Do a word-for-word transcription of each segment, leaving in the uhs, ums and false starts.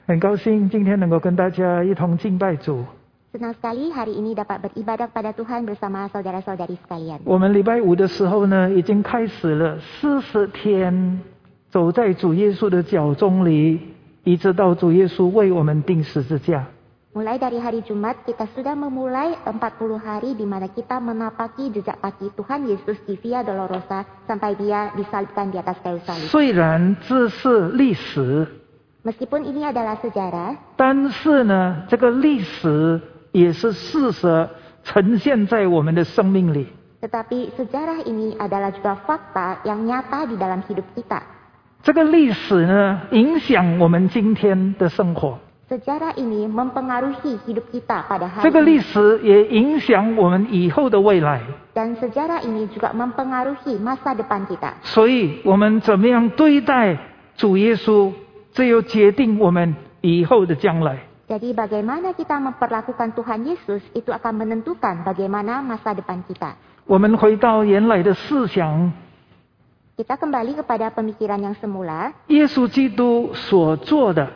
很高兴今天能够跟大家一同敬拜主。 Senang sekali hari ini dapat beribadah kepada Tuhan bersama saudara-saudari sekalian. 我们礼拜五的时候呢，已经开始了四十天走在主耶稣的脚中里，一直到主耶稣为我们钉十字架。 Mulai dari hari Jumat kita sudah memulai empat puluh hari di mana kita menapaki jejak kaki Tuhan Yesus di Via Dolorosa sampai dia disalibkan di atas kayu salib. 虽然这是历史， Meskipun ini adalah sejarah, 但是呢，这个历史也是事实呈现在我们的生命里。 tetapi sejarah ini adalah juga fakta yang nyata di dalam hidup kita. 这个历史呢，影响我们今天的生活。 Sejarah ini mempengaruhi hidup kita pada hari 这个 ini. 历史也影响我们以后的未来。 Dan sejarah ini juga mempengaruhi masa depan kita. 所以我们怎么样对待主耶稣，这又决定我们以后的将来。 Jadi bagaimana kita memperlakukan Tuhan Yesus itu akan menentukan bagaimana masa depan kita. 我们回到原来的思想， Kita kembali kepada pemikiran yang semula, 耶稣基督所做的，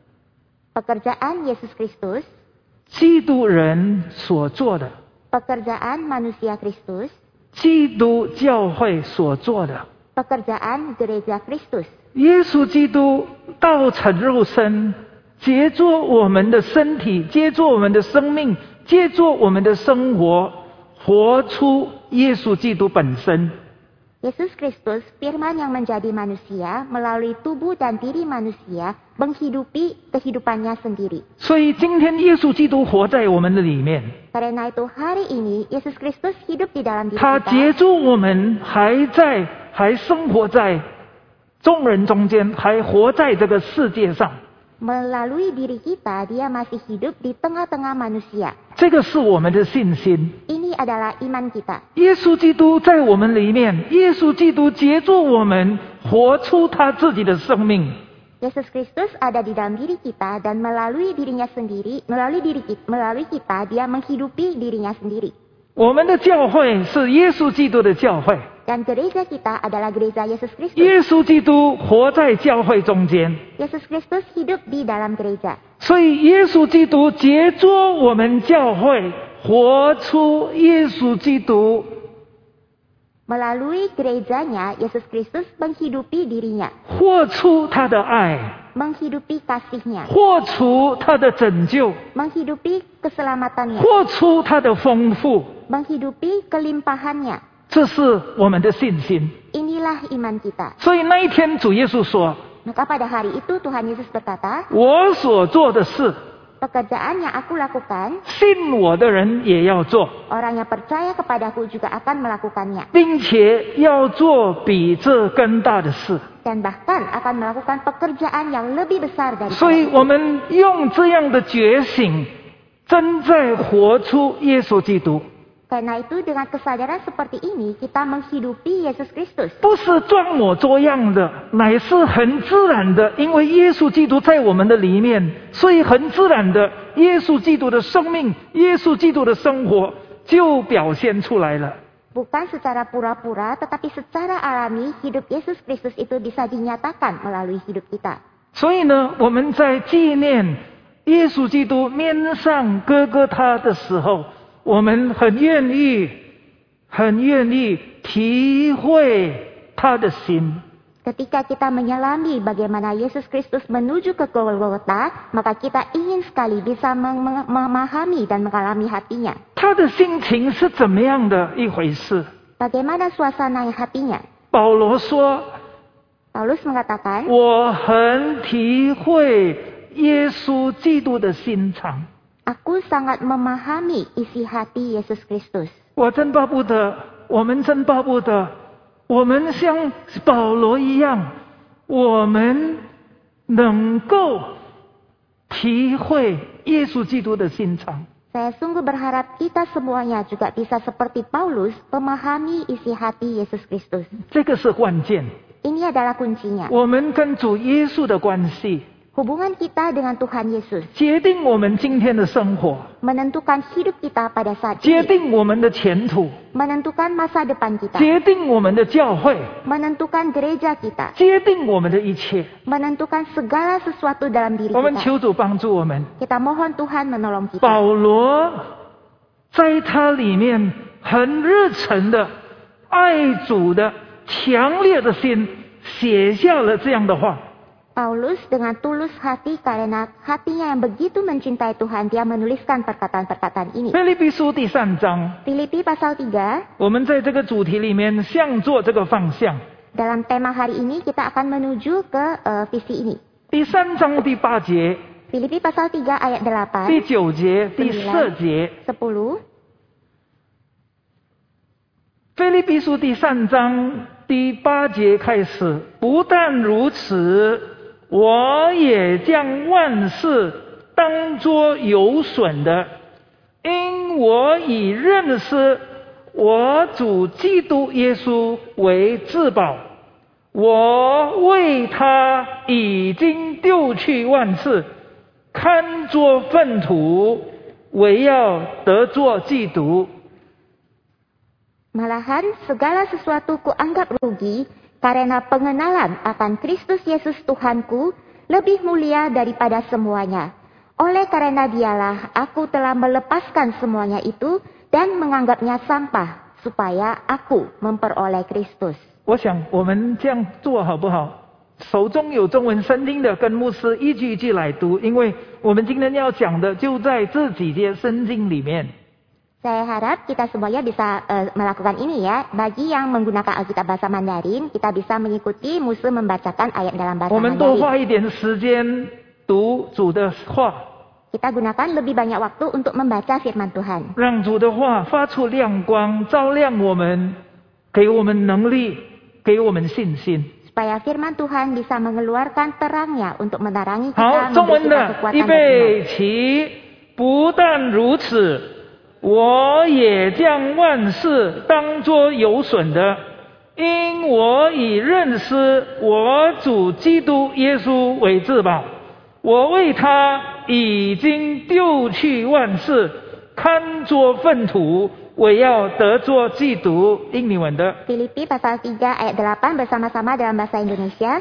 pekerjaan Yesus Kristus, 基督人所做的， pekerjaan manusia Kristus, 基督教会所做的。 pekerjaan gereja Kristus. 耶稣基督道成肉身，接作我们的身体，接作我们的生命，接作我们的生活，活出耶稣基督本身。 Yesus Kristus, firman yang menjadi manusia, melalui tubuh dan diri manusia, menghidupi kehidupannya sendiri. 所以今天耶稣基督活在我们的里面， Karena itu hari ini, Yesus Kristus hidup di dalam diri 他 kita. 接住我们，还在，还生活在众人中间，还活在这个世界上。 Melalui diri kita, dia masih hidup di tengah-tengah manusia. 这个是我们的信心。 Ini adalah iman kita. 耶稣基督在我们里面，耶稣基督接住我们，活出他自己的生命。 Yesus Kristus ada di dalam diri kita dan melalui dirinya sendiri, melalui diri kita, melalui kita dia menghidupi dirinya sendiri. 我们的教会是耶稣基督的教会， Dan gereja kita adalah gereja Yesus Kristus. 耶稣基督活在教会中间， Yesus Kristus hidup di dalam gereja. 所以耶稣基督接住我们教会，活出耶稣基督， Melalui gerejanya, Yesus Kristus menghidupi dirinya, 活出他的爱， menghidupi kasihnya, 活出他的拯救， menghidupi keselamatannya, 活出他的丰富。 menghidupi kelimpahannya. 这是我们的信心。 Inilah iman kita. 所以那一天主耶稣说， Maka pada hari itu Tuhan Yesus berkata, 我所做的事， pekerjaan yang aku lakukan, 信我的人也要做， orang yang percaya kepadaku juga akan melakukannya. 并且要做比这更大的事。 Dan bahkan akan melakukan pekerjaan yang lebih besar dari 所以 itu. 我们用这样的觉醒，正在活出耶稣基督， Karena itu dengan kesadaran seperti ini kita menghidupi Yesus Kristus. 不是装模作样的，乃是很自然的。因为耶稣基督在我们的里面，所以很自然的，耶稣基督的生命，耶稣基督的生活就表现出来了。 Bukan secara pura-pura, tetapi secara alami hidup Yesus Kristus itu bisa dinyatakan melalui hidup kita. 所以呢，我们在纪念耶稣基督面上哥哥他的时候，我们很愿意，很愿意体会他的心。 Ketika kita menyelami bagaimana Yesus Kristus menuju ke Golgota, maka kita ingin sekali bisa mem- memahami dan mengalami hatinya. 他的心情是怎么样的一回事？ Bagaimana suasana hatinya? 保罗说 Paulus mengatakan, 我很体会耶稣基督的心肠。 aku sangat memahami isi hati Yesus Kristus. 我真巴不得，我们真巴不得，我们像保罗一样，我们能够体会耶稣基督的心肠。 Saya sungguh berharap kita semuanya juga bisa seperti Paulus memahami isi hati Yesus Kristus. 这个是关键。 Ini adalah kuncinya. 我们跟主耶稣的关系， Hubungan kita dengan Tuhan Yesus 决定我们今天的生活， menentukan hidup kita pada saat 决 ini, 定我们的前途， menentukan masa depan kita, 决定我们的教会， menentukan gereja kita, 决定我们的一切。 menentukan segala sesuatu dalam diri 我们 kita. 求主帮助我们。 Kita mohon Tuhan menolong kita. 保罗在他里面很热忱的爱主的强烈的心，写下了这样的话。 Paulus dengan tulus hati karena hatinya yang begitu mencintai Tuhan, dia menuliskan perkataan-perkataan ini. 腓立比书第三章， Filipi pasal tiga, 我们在这个主题里面向做这个方向。 dalam tema hari ini kita akan menuju ke uh, visi ini. 第三章第八节、 Filipi pasal tiga ayat 第 delapan, 九节、第十节。 sepuluh, 腓立比书第三章第八节开始，不但如此，我也将万事当作有损的，因我以认识我主基督耶稣为至宝。我为他已经丢去万事，看作粪土，为要得作基督。 Malahan segala sesuatu kuanggap rugi karena pengenalan akan Kristus Yesus Tuhanku lebih mulia daripada semuanya. Oleh karena dialah aku telah melepaskan semuanya itu dan menganggapnya sampah supaya aku memperoleh Kristus. 我想我们这样做好不好？手中有中文圣经的，跟牧师一句一句来读，因为我们今天要讲的就在这几节圣经里面。 Saya harap kita semuanya bisa uh, melakukan ini ya. Bagi yang menggunakan Alkitab bahasa Mandarin, kita bisa mengikuti musuh membacakan ayat dalam bahasa 我们多 Mandarin. 花一点时间读主的话， Kita gunakan lebih banyak waktu untuk membaca firman Tuhan. 让主的话发出亮光，照亮我们，给我们能力，给我们信心。 Supaya firman Tuhan bisa mengeluarkan terangnya untuk menerangi 好， kita, 中文 memberi kita 的， kekuatan 预 dan iman. 备起！不但如此。 我也将万事当作有损的，因我以认识我主基督耶稣为至宝。我为他已经丢去万事，看作粪土，为要得作基督。英文的。 Filipi pasal tiga ayat delapan bersama-sama dalam bahasa Indonesia.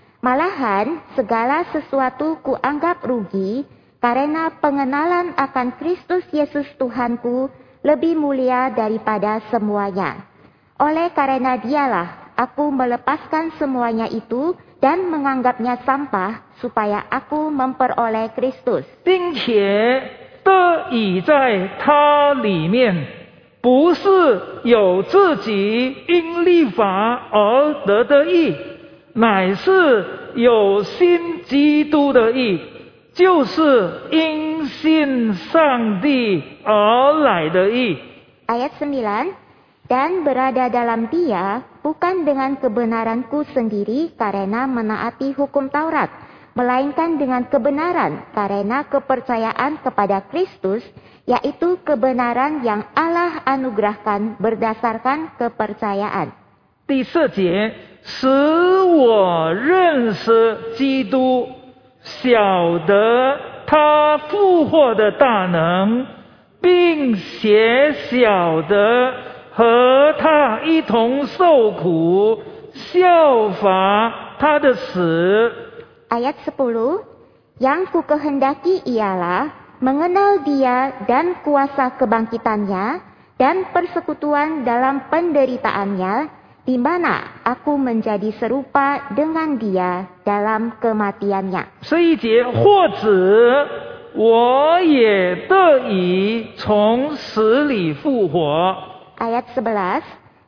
Malahan segala sesuatu kuanggap rugi karena pengenalan akan Kristus Yesus Tuhanku lebih mulia daripada semuanya. Oleh karena dialah aku melepaskan semuanya itu dan menganggapnya sampah supaya aku memperoleh Kristus. 并且得以在他里面，不是有自己因律法而得的义，乃是有信基督的义。 就是因信上帝而来的义。 Ayat sembilan, dan berada dalam dia bukan dengan kebenaranku sendiri karena menaati hukum Taurat, melainkan dengan kebenaran karena kepercayaan kepada Kristus, yaitu kebenaran yang Allah anugerahkan berdasarkan kepercayaan. 第四节，使我认识基督。 晓得他复活的大能，并且晓得和他一同受苦，效法他的死。 Ayat sepuluh, yang ku kehendaki ialah mengenal dia dan kuasa kebangkitannya dan persekutuan dalam penderitaannya, di mana aku menjadi serupa dengan dia dalam kematiannya. 十一节，或者我也得以从死里复活。 Ayat sebelas,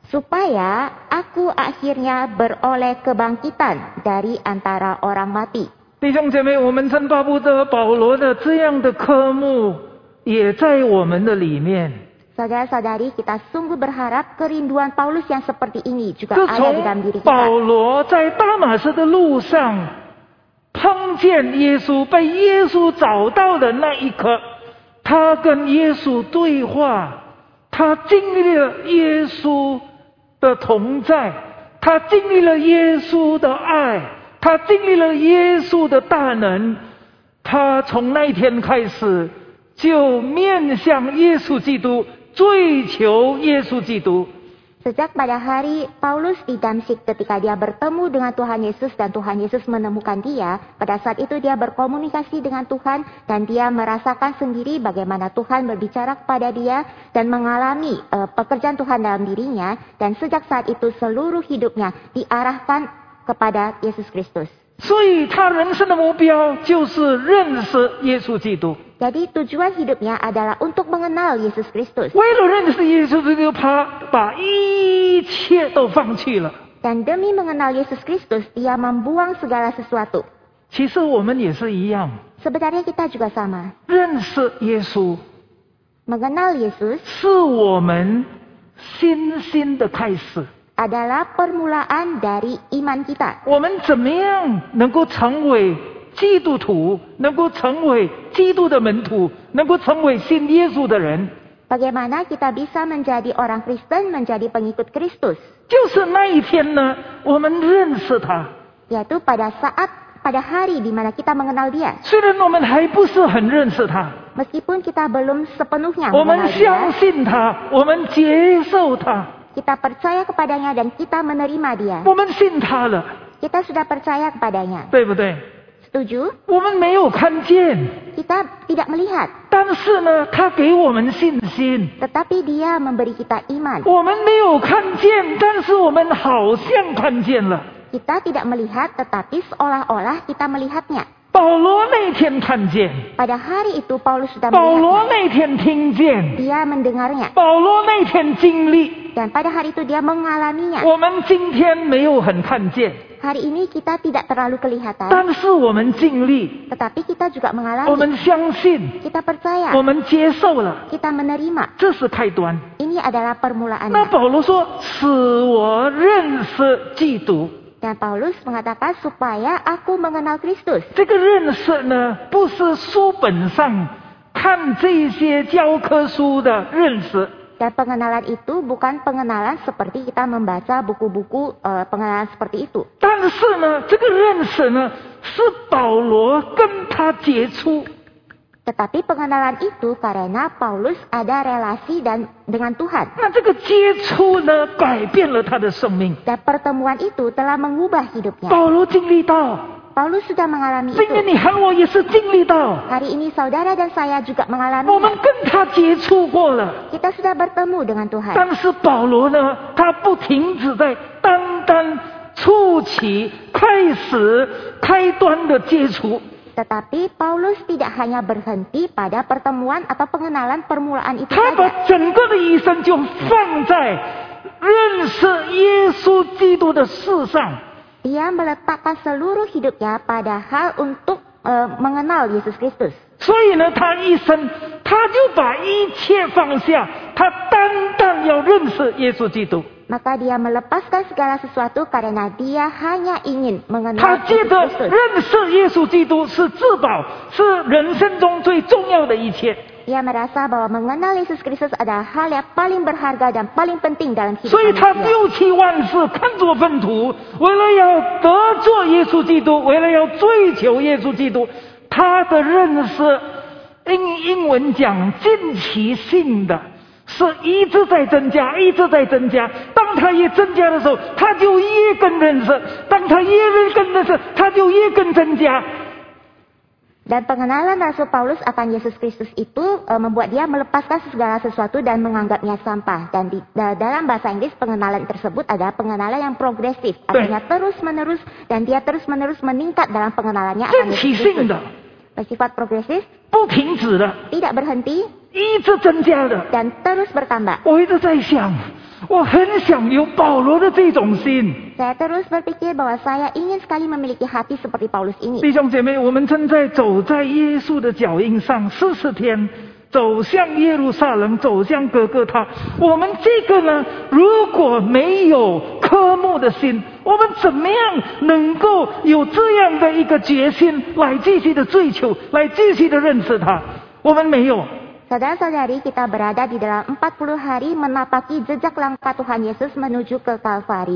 supaya aku akhirnya beroleh kebangkitan dari antara orang mati. 弟兄姐妹，我们真巴不得保罗的这样的科目也在我们的里面。 Saudara-saudari, kita sungguh berharap kerinduan Paulus yang seperti ini juga 自 ada di dalam 从 diri 保 kita. 罗在大马士的路上碰见耶稣，被耶稣找到的那一刻，他跟耶稣对话，他经历了耶稣的同在，他经历了耶稣的爱，他他经历了耶稣的大能，他从那一天开始就面向耶稣基督，追求耶稣基督。 Sejak pada hari Paulus di Damsyik ketika dia bertemu dengan Tuhan Yesus dan Tuhan Yesus menemukan dia, pada saat itu dia berkomunikasi dengan Tuhan dan dia merasakan sendiri bagaimana Tuhan berbicara kepada dia dan mengalami uh, pekerjaan Tuhan dalam dirinya, dan sejak saat itu seluruh hidupnya diarahkan kepada Yesus Kristus. 所以他人生的目标就是认识耶稣基督。 Jadi tujuan hidupnya adalah untuk mengenal Yesus Kristus. 为了认识耶稣基督，他把一切都放弃了。 Dan demi mengenal Yesus Kristus, dia membuang segala sesuatu. 其实我们也是一样， Sebenarnya kita juga sama. 认识耶稣 Mengenal Yesus 是我们新兴的开始。 adalah permulaan dari iman kita. 我们怎么样能够成为基督徒，能够成为基督的门徒，能够成为信耶稣的人？ Bagaimana kita bisa menjadi orang Kristen, menjadi pengikut Kristus? 就是那一天呢，我们认识他。 Yaitu pada saat, pada hari di mana kita mengenal dia. 虽然我们还不是很认识他， Meskipun kita belum sepenuhnya 我们 mengenal 相 dia, 信他，我们接受他， kita percaya kepadanya dan kita menerima dia. 我们信他了， Kita sudah percaya kepadanya. 对不对？ Setuju? 我们没有看见， Kita tidak melihat, 但是呢，他给我们信心。 tetapi dia memberi kita iman. 我们没有看见，但是我们好像看见了。 Kita tidak melihat, tetapi seolah-olah kita melihatnya. 保罗那天看见， Pada hari itu Paulus sudah 保罗 melihatnya. 那天听见， Dia mendengarnya. 保罗那天经历。 Dan pada hari itu dia mengalaminya. 我们今天没有很看见， Hari ini kita tidak terlalu kelihatan, 但是我们经历， tetapi kita juga 我 mengalami. 们相信， Kita percaya, 我们接受了， kita menerima. 这是开端。 Ini adalah 那 permulaannya. 保罗说：“使我认识基督。” Dan Paulus mengatakan supaya aku mengenal Kristus. 这个认识呢，不是书本上看这些教科书的认识， Dan pengenalan itu bukan pengenalan seperti kita membaca buku-buku uh, pengenalan seperti itu. 但是呢，这个认识呢，是保罗跟他接触。 Tetapi pengenalan itu karena Paulus ada relasi dan dengan Tuhan. 那这个接触呢，改变了他的生命。 Dan pertemuan itu telah mengubah hidupnya. 保罗经历到， Paulus sudah mengalami 今天 itu. 你和我也是经历到， Hari ini saudara dan saya juga 我们 mengalaminya. 跟他接触过了。 Kita sudah bertemu dengan Tuhan. 但是保罗呢，他不停止在单单初期开始开端的接触。 Tetapi Paulus tidak hanya berhenti pada pertemuan atau pengenalan permulaan itu 他把 saja. 整个的一生就放在认识耶稣基督的事上。 Dia meletakkan seluruh hidupnya pada hal untuk uh, mengenal Yesus Kristus. 所以呢，他一生他就把一切放下，他单单要认识耶稣基督。 Maka dia melepaskan segala sesuatu karena dia hanya ingin 他 mengenal 觉 Yesus 得 Kristus. 认识耶稣基督是至宝，是人生中最重要的一切。 Dia merasa bahwa mengenal Yesus Kristus adalah hal yang paling berharga dan paling penting dalam hidup 所以他 manusia. 丢弃万事，看作粪土，为了要得做耶稣基督，为了要追求耶稣基督，他的认识，英英文讲尽其性的，是一直在增加，一直在增加。当他越增加的时候，他就越更认识；当他越更认识，他就越更增加。 Dan pengenalan Rasul Paulus akan Yesus Kristus itu e, membuat dia melepaskan segala sesuatu dan menganggapnya sampah. Dan di, da, dalam bahasa Inggris pengenalan tersebut adalah pengenalan yang progresif. Artinya terus menerus dan dia terus menerus meningkat dalam pengenalannya akan 尽 Yesus 其性 Kristus. 的， Bersifat progresif, 不停止的， tidak berhenti 一直增加的。 dan terus bertambah. 我一直在想，我很想有保罗的这种心。 Saya terus berpikir bahwa saya ingin sekali memiliki hati seperti Paulus ini. 弟兄姐妹，我们正在走在耶稣的脚印上，四十天走向耶路撒冷，走向哥哥他。我们这个呢，如果没有科目的心，我们怎么样能够有这样的一个决心来继续的追求，来继续的认识他？我们没有。 Saudara-saudari, kita berada di dalam empat puluh hari menapaki jejak langkah Tuhan Yesus menuju ke Kalvari.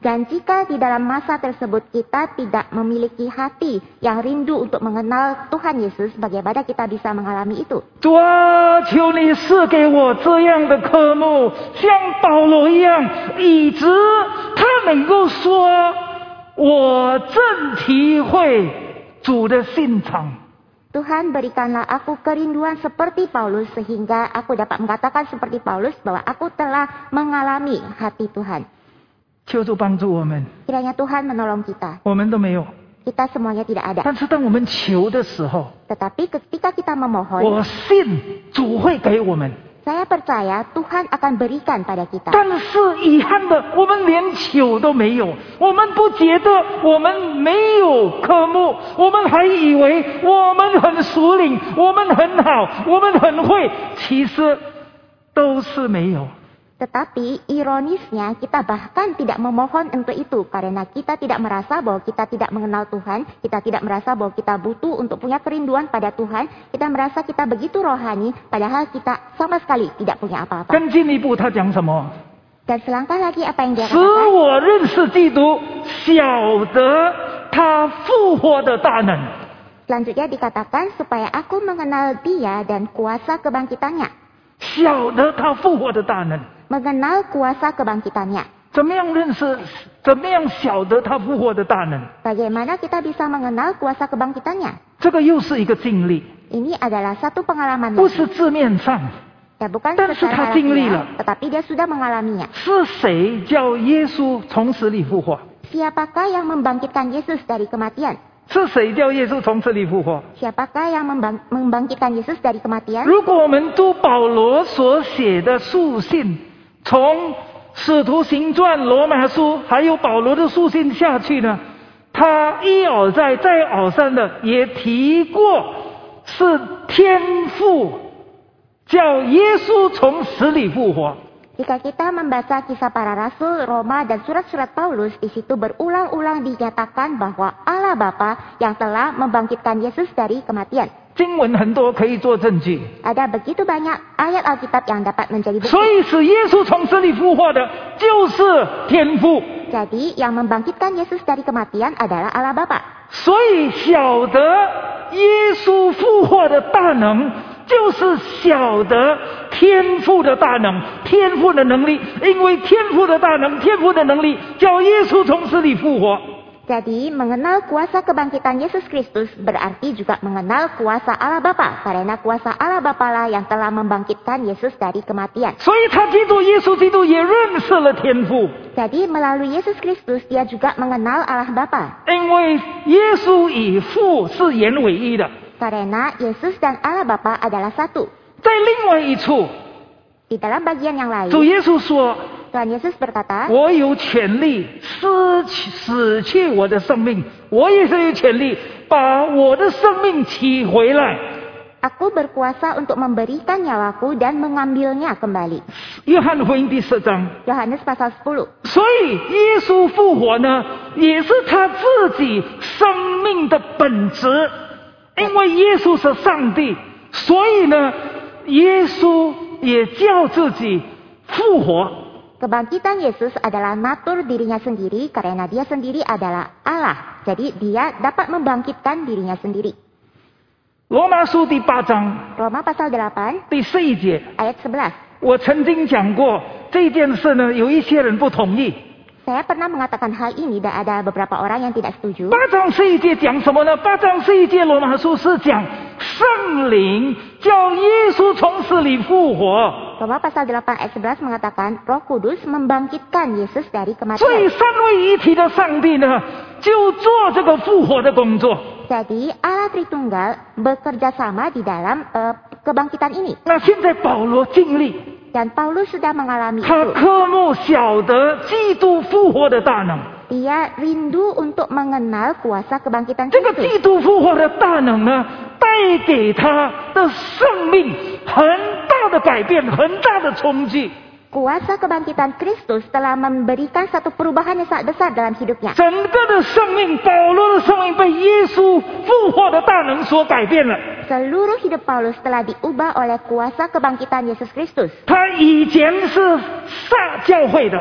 Dan jika di dalam masa tersebut kita tidak memiliki hati yang rindu untuk mengenal Tuhan Yesus, bagaimana kita bisa mengalami itu? 主啊，求你赐给我这样的科目，像保罗一样，以致他能够说，我正体会主的心肠。 Tuhan, berikanlah aku kerinduan seperti Paulus sehingga aku dapat mengatakan seperti Paulus bahwa aku telah mengalami hati Tuhan. 求主帮助我们， Kiranya Tuhan menolong kita. 我们都没有。 Kita semuanya tidak ada. 但是当我们求的时候， Tetapi ketika kita memohon, 我信主会给我们。 saya percaya Tuhan akan berikan pada kita. 但是遗憾的，我们连求都没有。我们不觉得我们没有科目，我们还以为我们很熟龄，我们很好，我们很会，其实都是没有。 Tetapi ironisnya kita bahkan tidak memohon untuk itu karena kita tidak merasa bahwa kita tidak mengenal Tuhan, kita tidak merasa bahwa kita butuh untuk punya kerinduan pada Tuhan, kita merasa kita begitu rohani padahal kita sama sekali tidak punya apa-apa. 更进一步，他讲什么？ Dan selangkah lagi apa yang dia 使 katakan? 我认识基督，晓得他复活的大能。 Selanjutnya dikatakan supaya aku mengenal Dia dan kuasa kebangkitannya. 晓得他复活的大能。 Mengenal kuasa kebangkitannya. 怎么样认识？怎么样晓得他复活的大能？ Bagaimana kita bisa mengenal kuasa kebangkitannya? 这个又是一个经历， Ini adalah satu pengalaman 不 lagi. 是字面上。 Ya, bukan 但是他 secara 经历了。 harfiah, tetapi dia sudah mengalaminya. 是谁叫耶稣从死里复活？ Siapakah yang membangkitkan Yesus dari kematian? 是谁叫耶稣从死里复活？ Siapakah yang membang- membangkitkan Yesus dari kematian? 如果我们读保罗所写的书信，从使徒行传、罗马书，还有保罗的书信下去呢，他一而再、再而三的也提过，是天父叫耶稣从死里复活。 Jika kita membaca kisah para rasul, Roma, dan surat-surat Paulus, di situ berulang-ulang dinyatakan bahwa Allah Bapa yang telah membangkitkan Yesus dari kematian. 经文很多可以做证据， Ada begitu banyak ayat Alkitab yang dapat menjadi 所 bukti. 以使耶稣从死里复活的就是天父。 Jadi yang membangkitkan Yesus dari kematian adalah Allah Bapa. 所以晓得耶稣复活的大能，就是晓得天父的大能，天父的能力。因为天父的大能，天父的能力叫耶稣从死里复活。 Jadi mengenal kuasa kebangkitan Yesus Kristus berarti juga mengenal kuasa Allah Bapa. Karena kuasa Allah Bapa lah yang telah membangkitkan Yesus dari kematian. 所以他基督耶稣基督也认识了天父， Jadi melalui Yesus Kristus dia juga mengenal Allah Bapa. 因为耶稣与父是言为一的。 Karena Yesus dan Allah Bapa adalah satu. 在另外一处， Di dalam bagian yang 主 lain, 耶稣说 Tuhan Yesus berkata, 我有权利失去死去我的生命，我也是有权利把我的生命取回来。 Aku berkuasa untuk memberikan nyawaku dan mengambilnya kembali. 约翰福音第四章。 Yohanes pasal sepuluh. 所以耶稣复活呢，也是他自己生命的本质。因为耶稣是上帝，所以呢，耶稣也叫自己复活。 Kebangkitan Yesus adalah natur dirinya sendiri karena dia sendiri adalah Allah. Jadi dia dapat membangkitkan dirinya sendiri. 罗马书第八章 Roma pasal delapan 第十一节， ayat sebelas. 我曾经讲过这件事呢，有一些人不同意。 Saya pernah mengatakan hal ini dan ada beberapa orang yang tidak setuju. 八章十一节讲什么呢？八章十一节罗马书是讲圣灵叫耶稣从死里复活。 Roma pasal delapan ayat sebelas mengatakan Roh Kudus membangkitkan Yesus dari 所以 kematian. 三位一体的上帝呢，就做这个复活的工作。 Jadi Allah Tritunggal bekerja sama di dalam uh, kebangkitan ini. 那现在保罗经历， Dan Paulus sudah mengalami 他 itu. 科目晓得基督复活的大能。 Dia rindu untuk mengenal kuasa kebangkitan 这个 Kristus. 基督复活的大能呢，带给他的生命很大的改变，很大的冲击。 Kuasa kebangkitan Kristus telah memberikan satu perubahan yang sangat besar dalam hidupnya. 整个的生命，保罗的生命被耶稣复活的大能所改变了。 Seluruh hidup Paulus telah diubah oleh kuasa kebangkitan Yesus Kristus. 他以前是撒教会的，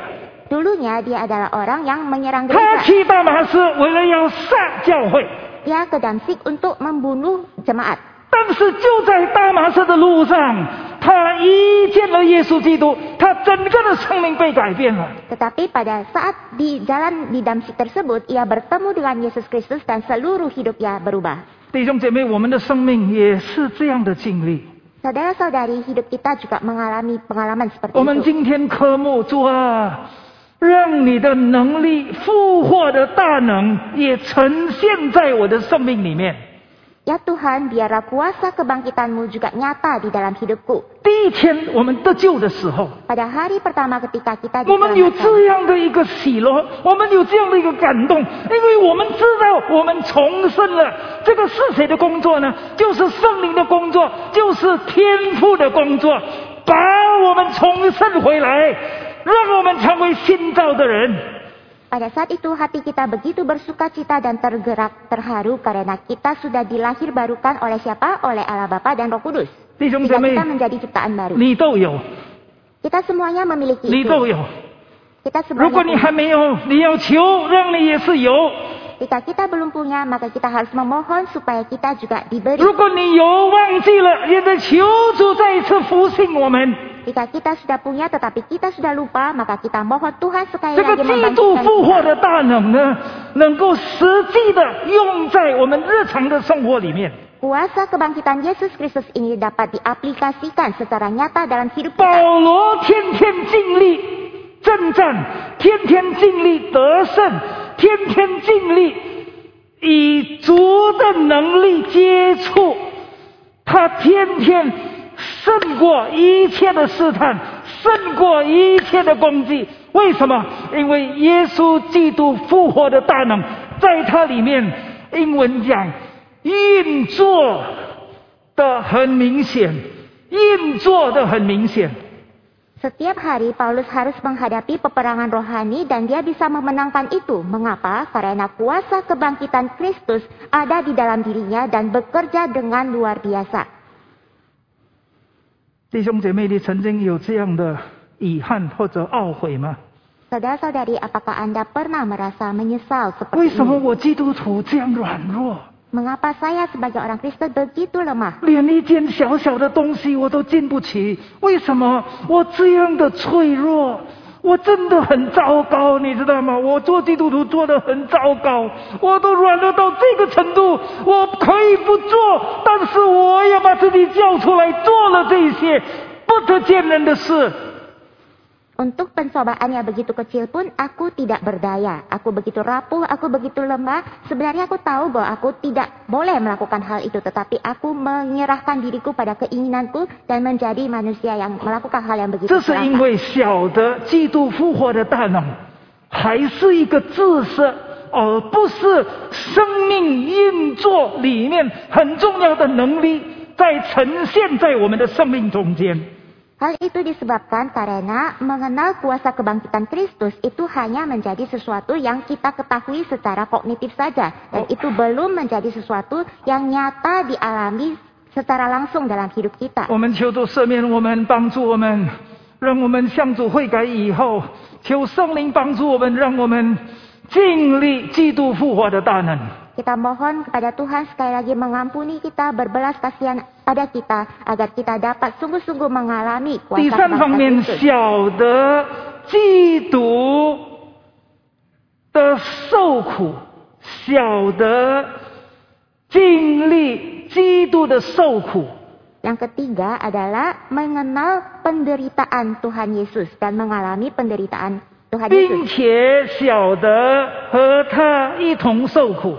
Dulunya dia adalah orang yang menyerang 他 gereja. 去大马士为了要杀教会， Dia ke Damsyik untuk membunuh jemaat. 但是就在大马士的路上，他一见了耶稣基督，他整个的生命被改变了。 Tetapi pada saat di jalan di Damsyik tersebut, ia bertemu dengan Yesus Kristus dan seluruh hidupnya berubah. 弟兄姐妹，我们的生命也是这样的经历。 Saudara-saudari, hidup kita juga mengalami pengalaman seperti 我们 itu. 今天科目主啊，让你的能力复活的大能也呈现在我的生命里面。 Ya Tuhan, biarlah kuasa kebangkitan-Mu juga nyata di dalam hidupku. 第一天我们得救的时候， Pada hari pertama ketika kita 我们有这 diselamatkan, 样的一个喜乐，我们有这样的一个感动，因为我们知道我们重生了。这个是谁的工作呢？就是圣灵的工作，就是天父的工作，把我们重生回来，让我们成为新造的人。 pada saat itu hati kita begitu bersukacita dan tergerak terharu karena kita sudah dilahir barukan oleh siapa? Oleh Allah Bapa dan Roh Kudus. 弟兄姐 Sehingga 妹， kita menjadi ciptaan baru. 你都有， Kita semuanya memiliki 你 itu. 都有。 Kita 如果 semuanya 你 punya. 还没有，你要求，让你也是有。 Jika kita belum punya, maka kita harus memohon supaya kita juga diberi. 如果你有忘记了，也得求主再一次复兴我们。 Jika kita sudah punya tetapi kita sudah lupa, maka kita mohon Tuhan sekali 这个 lagi 基督 membangkitkan 复活 kita. 的大能呢，能够实际的用在我们日常的生活里面。 Kuasa kebangkitan Yesus Kristus ini dapat diaplikasikan secara nyata dalam hidup 保 kita. 罗天天经历征战，天天经历得胜，天天经历以主的能力接触，他天天胜过一切的试探，胜过一切的攻击。为什么？因为耶稣基督复活的大能在他里面，英文讲运作的很明显，运作的很明显。 Setiap hari Paulus harus menghadapi peperangan rohani dan dia bisa memenangkan itu. Mengapa? Karena kuasa kebangkitan Kristus ada di dalam dirinya dan bekerja dengan luar biasa. 弟兄姐妹，你曾经有这样的遗憾或者懊悔吗？ Saudara-saudari, apakah Anda pernah merasa menyesal 为 seperti 什么 ini? 我基督徒这样软弱， Mengapa saya sebagai orang Kristen begitu lemah? 连一件小小的东西我都经不起？为什么我这样的脆弱？我真的很糟糕，你知道吗？我做基督徒做得很糟糕，我都软弱到这个程度，我可以不做，但是我也把自己叫出来做了这些不得见人的事。 Untuk pencobaan yang begitu kecil pun aku tidak berdaya. Aku begitu rapuh, aku begitu lemah. Sebenarnya aku tahu bahwa aku tidak boleh melakukan hal itu. Tetapi aku menyerahkan diriku pada keinginanku dan menjadi manusia yang melakukan hal yang begitu 这是因 serakah. 为晓得基督复活的大能，还是一个自设，而不是生命运作里面很重要的能力，在呈现在我们的生命中间。 Hal itu disebabkan karena mengenal kuasa kebangkitan Kristus itu hanya menjadi sesuatu yang kita ketahui secara kognitif saja. Dan itu belum menjadi sesuatu yang nyata dialami secara langsung dalam hidup kita. 我们求主赦免我们，帮助我们，让我们向主悔改以后，求圣灵帮助我们，让我们经历基督复活的大能。 Kita mohon kepada Tuhan sekali lagi mengampuni kita, berbelas kasihan pada kita, agar kita dapat sungguh-sungguh mengalami 第 kuasa 三方 kebangkitan 面， Kristus. 晓得基督的受苦，晓得经历基督的受苦， Yang ketiga adalah mengenal penderitaan Tuhan Yesus dan mengalami penderitaan Tuhan 并 Yesus. 且晓得和他一同受苦。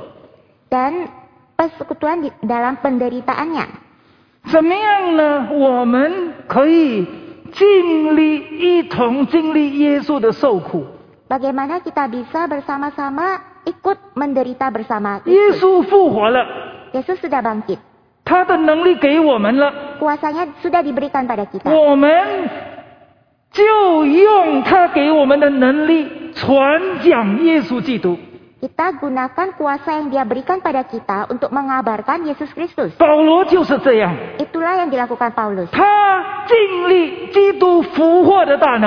Dan persekutuan di dalam penderitaannya. 怎么样呢？我们可以经历一同经历耶稣的受苦。 Bagaimana kita bisa bersama-sama ikut menderita bersama 耶 Yesus. 稣复活了， Yesus sudah bangkit. 他的能力给我们了， Kuasanya sudah diberikan pada kita. 我们就用他给我们的能力传讲耶稣基督。 Kita gunakan kuasa yang dia berikan pada kita untuk mengabarkan Yesus Kristus. 保罗就是这样， Itulah yang dilakukan Paulus. 他经历基督复活的大能，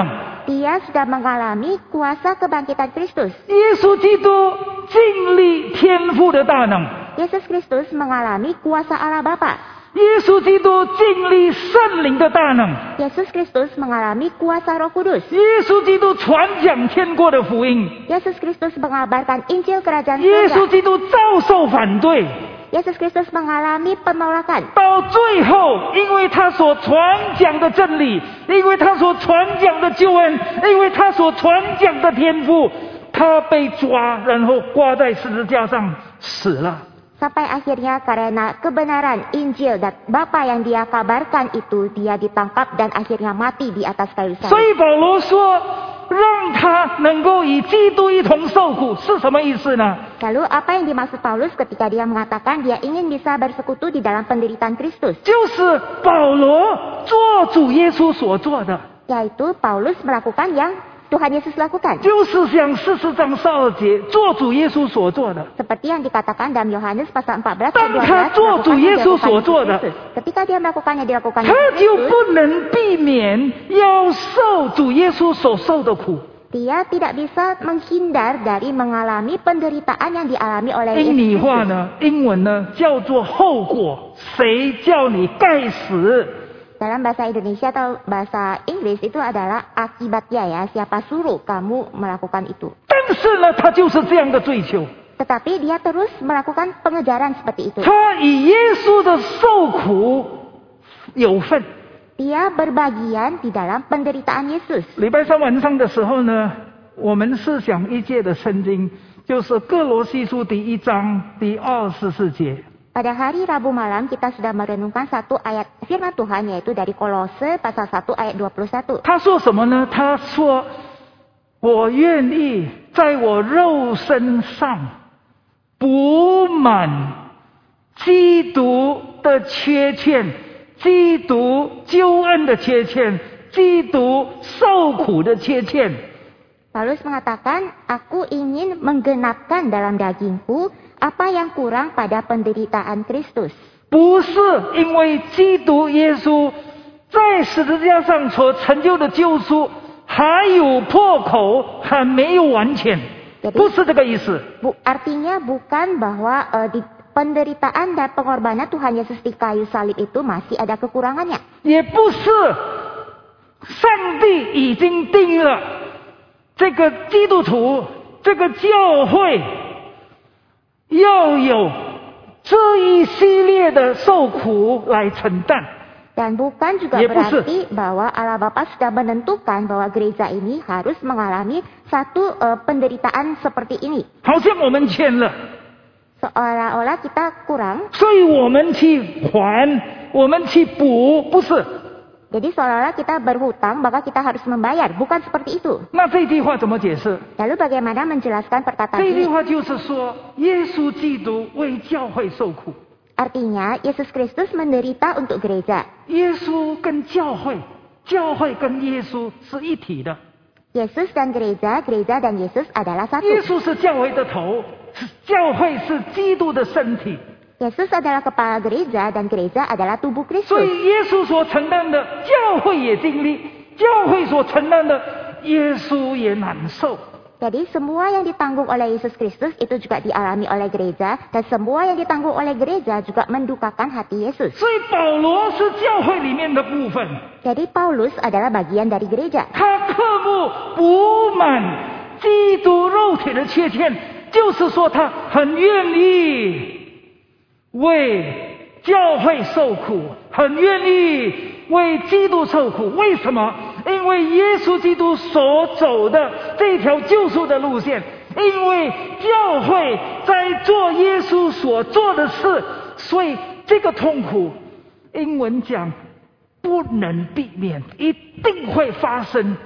Dia sudah mengalami kuasa kebangkitan Kristus. 耶稣基督经历天父的大能， Yesus Kristus mengalami kuasa Allah Bapa. 耶稣基督经历圣灵的大能， Yesus Kristus mengalami kuasa Roh Kudus. 耶稣基督传讲天国的福音， Yesus Kristus mengabarkan Injil Kerajaan 耶稣 Surga. 基督遭受反对， Yesus Kristus mengalami penolakan. 到最后，因为他所传讲的真理，因为他所传讲的救恩，因为他所传讲的天赋，他被抓，然后挂在十字架上死了。 Sampai akhirnya karena kebenaran Injil dan Bapa yang dia kabarkan itu, dia ditangkap dan akhirnya mati di atas kayu 所 salib. 以保罗说，让他能够与基督一同受苦，是什么意思呢？ Lalu apa yang dimaksud Paulus ketika dia mengatakan dia ingin bisa bersekutu di dalam penderitaan Kristus? 就是保罗做主耶稣所做的， Yaitu Paulus melakukan yang Tuhan Yesus lakukan. 就是像四十章十二节做主耶稣所做的。 Seperti yang dikatakan dalam Yohanes pasal empat belas ayat 当 dua 他 belas, 做主 melakukan 耶 yang 稣 dilakukan 所做的， Yesus. Ketika dia melakukannya dilakukan 他 Yesus 就 Kristus, 不能避免要受主耶稣所受的苦。 dia tidak bisa menghindar dari mengalami penderitaan yang dialami oleh 英语 Yesus 话 Kristus. 呢，英文呢叫做后果，谁叫你该死？ Dalam bahasa Indonesia atau bahasa Inggris itu adalah akibatnya ya, siapa suruh kamu melakukan itu. 但是呢，他就是这样的追求， Tetapi dia terus melakukan pengejaran seperti itu. 他以耶稣的受苦有份。 Dia berbagian di dalam penderitaan Yesus. 礼拜三晚上的时候呢，我们思想一届的圣经，就是哥罗西书第一章第二十四节。 Pada hari Rabu malam kita sudah merenungkan satu ayat firman Tuhan, yaitu dari Kolose pasal satu ayat dua puluh satu. 他说什么呢？他说：“我愿意在我肉身上补满基督的缺欠，基督救恩的缺欠，基督受苦的缺欠。” Paulus mengatakan, aku ingin menggenapkan dalam dagingku apa yang kurang pada penderitaan Kristus. 不是因为基督耶稣在十字架上所成就的救赎还有破口，还没有完全， Jadi, 不是这个意思。 bu, artinya bukan bahwa uh, di penderitaan dan pengorbanan Tuhan Yesus di kayu salib itu masih ada kekurangannya. 也不是上帝已经定了这个基督徒这个教会要有这一系列的受苦来承担。 Dan bukan juga Ya, berarti bahwa Allah Bapa sudah menentukan bahwa gereja ini harus mengalami satu uh, penderitaan seperti ini. 好像我们欠了， Seolah-olah kita kurang, 所以我们去还，我们去补，不是？ jadi seolah-olah kita berhutang maka kita harus membayar. Bukan seperti itu. 那这句话怎么解释？ Lalu bagaimana menjelaskan perkataan 这句 ini? 话就是说，耶稣基督为教会受苦， Artinya Yesus Kristus menderita untuk gereja. 耶稣跟教会，教会跟耶稣是一体的。 Yesus dan gereja, gereja dan Yesus adalah satu. 耶稣是教会的头，是教会是基督的身体， Yesus adalah kepala gereja dan gereja adalah tubuh 所 Kristus. 以耶稣所承担的，教会也经历；教会所承担的，耶稣也难受。 Jadi semua yang ditanggung oleh Yesus Kristus itu juga dialami oleh gereja, dan semua yang ditanggung oleh gereja juga mendukakan hati Yesus. 所以保罗是教会里面的部分， Jadi Paulus adalah bagian dari gereja. 他渴慕补满基督肉体的缺欠，就是说他很愿意为教会受苦，很愿意为基督受苦。为什么？因为耶稣基督所走的这条救赎的路线，因为教会在做耶稣所做的事，所以这个痛苦，英文讲不能避免，一定会发生。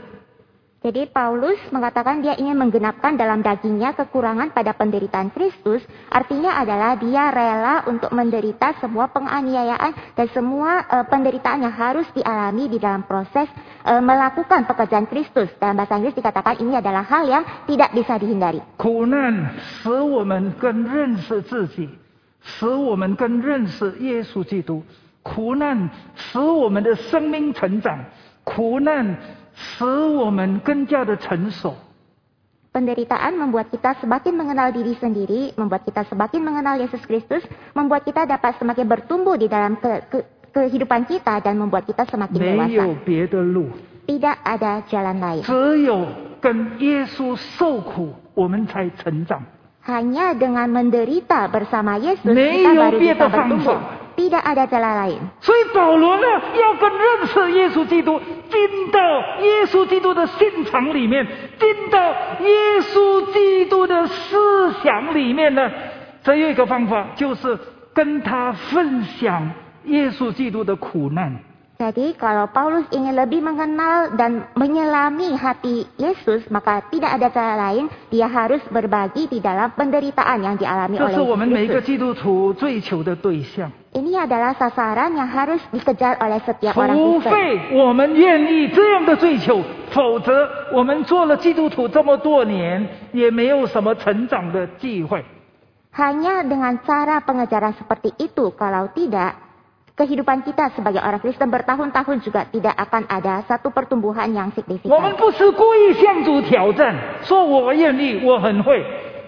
Jadi Paulus mengatakan dia ingin menggenapkan dalam dagingnya kekurangan pada penderitaan Kristus. Artinya adalah dia rela untuk menderita semua penganiayaan dan semua uh, penderitaan yang harus dialami di dalam proses uh, melakukan pekerjaan Kristus. Dalam bahasa Inggris dikatakan ini adalah hal yang tidak bisa dihindari. 苦难使我们更认识自己，使我们更认识耶稣基督。苦难使我们的生命成长，苦难使我们更加的成熟。 Penderitaan membuat kita semakin mengenal diri sendiri, membuat kita semakin mengenal Yesus Kristus, membuat kita dapat semakin bertumbuh di dalam ke, ke, kehidupan kita dan membuat kita semakin 没有 dewasa. 别的路， Tidak ada jalan lain. 只有跟耶稣受苦，我们才成长。 Hanya dengan menderita bersama Yesus 没 kita 有 baru 别 bisa 的方 bertumbuh. 法。 Tidak ada jalan lain. 所以保罗呢，要跟认识耶稣基督，进到耶稣基督的信场里面，进到耶稣基督的思想里面呢，只有一个方法，就是跟他分享耶稣基督的苦难。 Jadi kalau Paulus ingin lebih mengenal dan menyelami hati Yesus, maka tidak ada cara lain, dia harus berbagi di dalam penderitaan yang dialami 这 oleh 是我们每个 Yesus. 基督徒追求的对象。 Ini adalah sasaran yang harus dikejar oleh setiap orang 除 Kristen. 非我们愿意这样的追求，否则我们做了基督徒这么多年，也没有什么成长的机会。 Hanya dengan cara pengejaran seperti itu, kalau tidak, kehidupan kita sebagai orang Kristen bertahun-tahun juga tidak akan ada satu pertumbuhan yang 我们 signifikan. 不是故意向主挑战，说我愿意，我很会。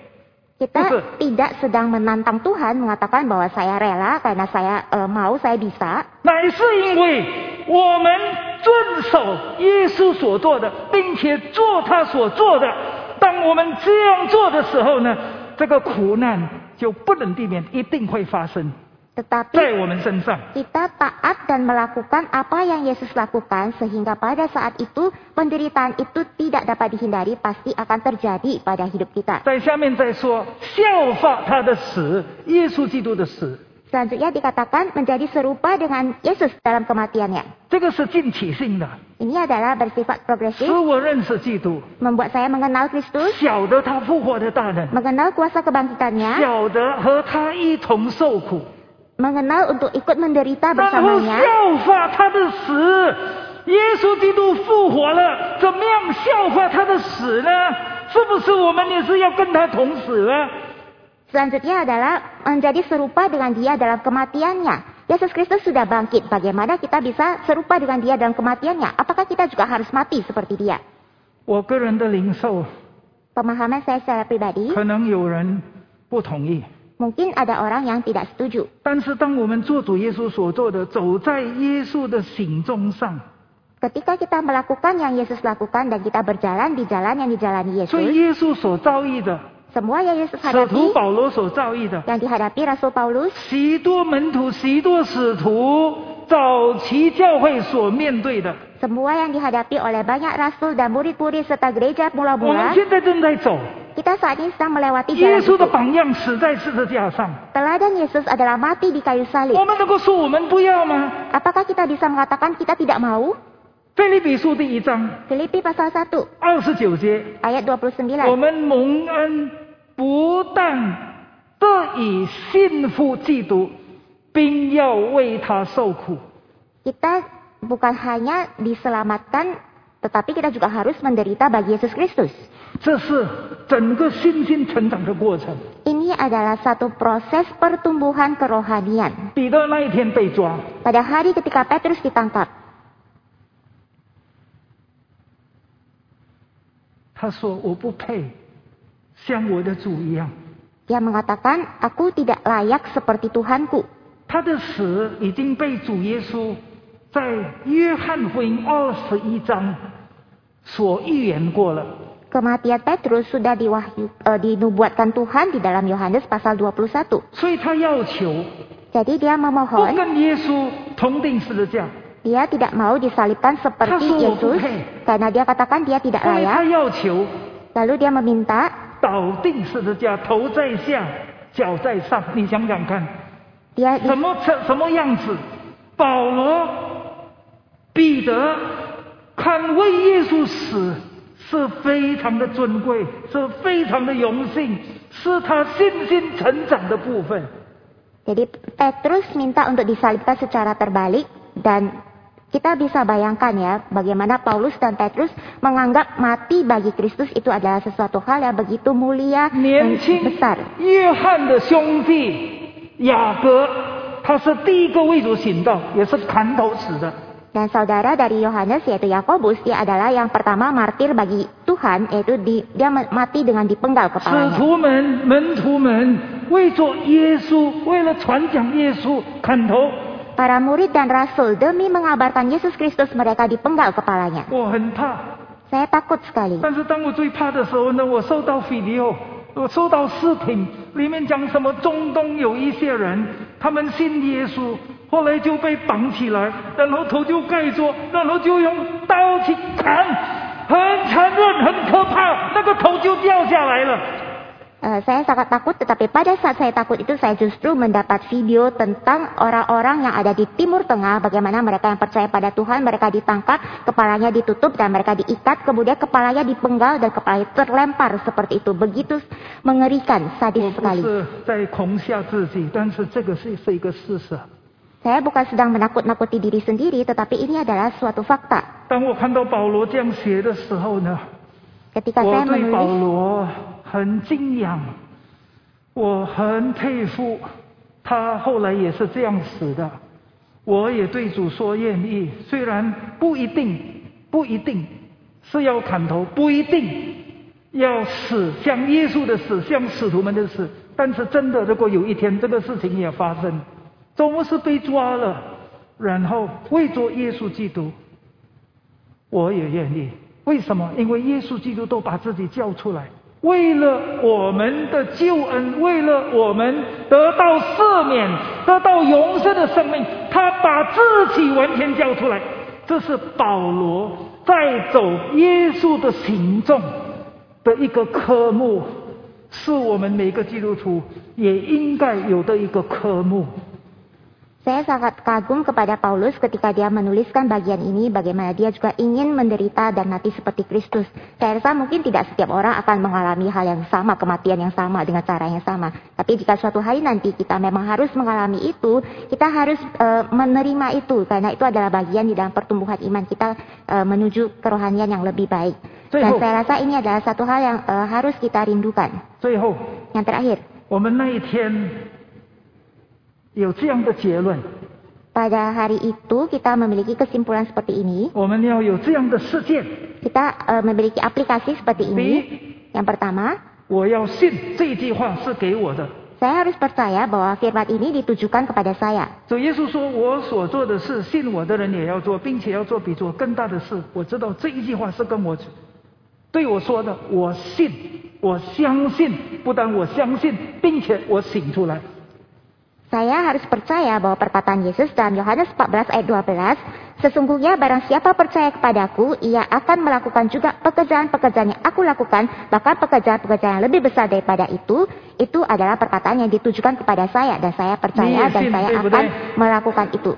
Kita Betul. tidak sedang menantang Tuhan mengatakan bahwa saya rela karena saya eh, mau, saya bisa. 乃是因为我们遵守耶稣所做的，并且做他所做的。当我们这样做的时候呢，这个苦难就不能避免，一定会发生 Tetapi 在我们身上。 kita taat dan melakukan apa yang Yesus lakukan, sehingga pada saat itu penderitaan itu tidak dapat dihindari, pasti akan terjadi pada hidup kita. 在下面再说，效法他的死，耶稣基督的死， Selanjutnya dikatakan menjadi serupa dengan Yesus dalam kematiannya. 这个是进体性的， Ini adalah bersifat 使 progresif, 我认识基督， membuat saya mengenal Kristus, 晓得他复活的大能， mengenal kuasa kebangkitannya, 晓得和他一同受苦， mengenal untuk ikut menderita 然后 bersamanya, 效法他的死。耶稣基督复活了，怎么样效法他的死呢？是不是我们也是要跟他同死呢？ selanjutnya adalah menjadi serupa dengan dia dalam kematiannya. Yesus Kristus sudah bangkit. Bagaimana kita bisa serupa dengan dia dalam kematiannya? Apakah kita juga harus mati seperti dia? 我个人的领受， Pemahaman saya secara pribadi, 可能有人不同意。 mungkin ada orang yang tidak setuju. 但是当我们做主耶稣所做的，走在耶稣的行踪上， Ketika kita melakukan yang Yesus lakukan dan kita berjalan di jalan yang dijalani 所以 Yesus, 耶稣所遭遇的， semua yang Yesus 使徒 hadapi, 保罗所遭遇的， yang dihadapi Rasul Paulus, 许多门徒、许多使徒早期教会所面对的， semua yang dihadapi oleh banyak rasul dan murid-murid serta gereja 我们 mula-mula, 现在正在走。 kita saat ini sedang melewati 耶 jalan 稣的 itu. 榜样死在十字架上， Teladan Yesus adalah mati di kayu salib. 我们能够说我们不要吗？ Apakah kita bisa mengatakan kita tidak mau? 腓立比书第一章 Filipi pasal satu 二十九节， ayat dua puluh 我 sembilan. 们蒙恩不但得以信服基督，并要为他受苦。 Kita bukan hanya diselamatkan, tetapi kita juga harus menderita bagi Yesus Kristus. 这是整个信心成长的过程。 Ini adalah satu proses pertumbuhan kerohanian. 彼得那一天被抓， Pada hari ketika Petrus ditangkap, 他说：“我不配像我的主一样。” dia mengatakan, aku tidak layak seperti Tuhanku. 他的死已经被主耶稣在约翰福音二十一章所预言过了。 Kematian Petrus sudah diwahyu, eh, dinubuatkan Tuhan di dalam Yohanes pasal dua puluh satu. 所以他要求 Jadi dia 不 memohon, 跟耶稣同定十字架， dia tidak mau disalibkan seperti Kasus Yesus, bukan. karena dia katakan dia tidak 因为他 layak. 要求 Lalu dia meminta 倒定十字架，头在下，脚在上。你想想看， dia di- 什么什么样子？保罗、彼得看为耶稣死是非常的尊贵，是非常的荣幸，是他信心成长的部分。 Jadi Petrus minta untuk disalibkan secara terbalik, dan kita bisa bayangkan ya bagaimana Paulus dan Petrus menganggap mati bagi Kristus itu adalah sesuatu hal yang begitu mulia 年 dan 轻 besar. 约翰的兄弟雅各，他是第一个为主行道，也是砍头死的。 Dan saudara dari Yohanes yaitu Yakobus, dia adalah yang pertama martir bagi Tuhan, yaitu di, dia mati dengan dipenggal 使 kepalanya. 徒们、门徒们为做耶稣，为了传讲耶稣砍头。 Para murid dan rasul demi mengabarkan Yesus Kristus mereka dipenggal kepalanya. 我很怕， Saya takut sekali. 但是当我最怕的时候呢，我收到菲利欧，我收到视频，里面讲什么中东有一些人，他们信耶稣，后来就被绑起来，然后头就盖住，然后就用刀去砍，很残忍，很可怕，那个头就掉下来了。 Uh, saya sangat takut, tetapi pada saat saya takut itu saya justru mendapat video tentang orang-orang yang ada di Timur Tengah, bagaimana mereka yang percaya pada Tuhan, mereka ditangkap, kepalanya ditutup dan mereka diikat, kemudian kepalanya dipenggal dan kepalanya terlempar seperti itu. Begitu mengerikan, sadis sekali. 我不是在恐吓自己，但是这个是是一个事实。 Saya bukan sedang menakut-nakuti diri sendiri, tetapi ini adalah suatu fakta. 当我看到保罗这样写的时候呢， Ketika 我 saya 对保 menulis, 罗很敬仰，我很佩服他后来也是这样死的。我也对主说愿意，虽然不一定不一定是要砍头，不一定要死，像耶稣的死，像使徒们的死，但是真的，如果有一天这个事情也发生，总是被抓了，然后为着耶稣基督，我也愿意。 为什么？因为耶稣基督都把自己交出来，为了我们的救恩，为了我们得到赦免、得到永生的生命，他把自己完全交出来。这是保罗在走耶稣的行踪的一个科目，是我们每个基督徒也应该有的一个科目。 Saya sangat kagum kepada Paulus ketika dia menuliskan bagian ini, bagaimana dia juga ingin menderita dan mati seperti Kristus. Saya rasa mungkin tidak setiap orang akan mengalami hal yang sama, kematian yang sama, dengan cara yang sama. Tapi jika suatu hari nanti kita memang harus mengalami itu, kita harus uh, menerima itu, karena itu adalah bagian di dalam pertumbuhan iman kita uh, menuju kerohanian yang lebih baik. Dan saya rasa ini adalah satu hal yang uh, harus kita rindukan. 最后， Yang terakhir, 我们那一天 有这样的结论， pada hari itu kita memiliki kesimpulan seperti ini. 我们要有这样的事件。 Kita uh, memiliki aplikasi seperti 第 ini. 一， Yang pertama, 我要信这句话是给我的。 saya harus percaya bahwa firman ini ditujukan kepada saya. 主耶稣说：“我所做的事，信我的人也要做，并且要做比做更大的事。”我知道这一句话是跟我对我说的，我信，我相信，不但我相信，并且我醒出来。 Saya harus percaya bahwa perkataan Yesus dalam Yohanes empat belas ayat dua belas, sesungguhnya barang siapa percaya kepadaku, ia akan melakukan juga pekerjaan-pekerjaan yang aku lakukan, bahkan pekerjaan-pekerjaan yang lebih besar daripada itu. Itu adalah perkataan yang ditujukan kepada saya, dan saya percaya dan saya akan melakukan itu.